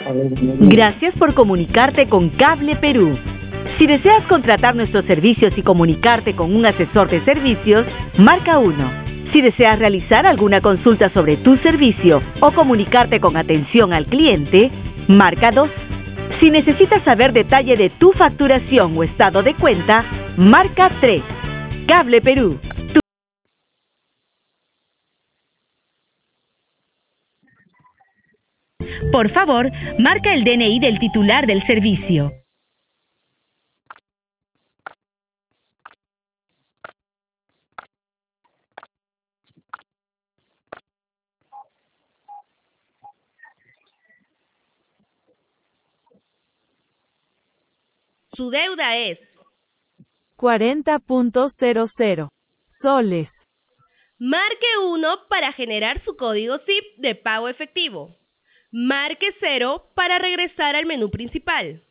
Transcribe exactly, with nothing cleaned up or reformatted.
Gracias por comunicarte con Cable Perú. Si deseas contratar nuestros servicios y comunicarte con un asesor de servicios, marca uno. Si deseas realizar alguna consulta sobre tu servicio o comunicarte con atención al cliente, marca dos. Si necesitas saber detalle de tu facturación o estado de cuenta, marca tres. Cable Perú. Tu... Por favor, marca el D N I del titular del servicio. Su deuda es cuarenta punto cero cero soles. Marque uno para generar su código S I P de pago efectivo. Marque cero para regresar al menú principal.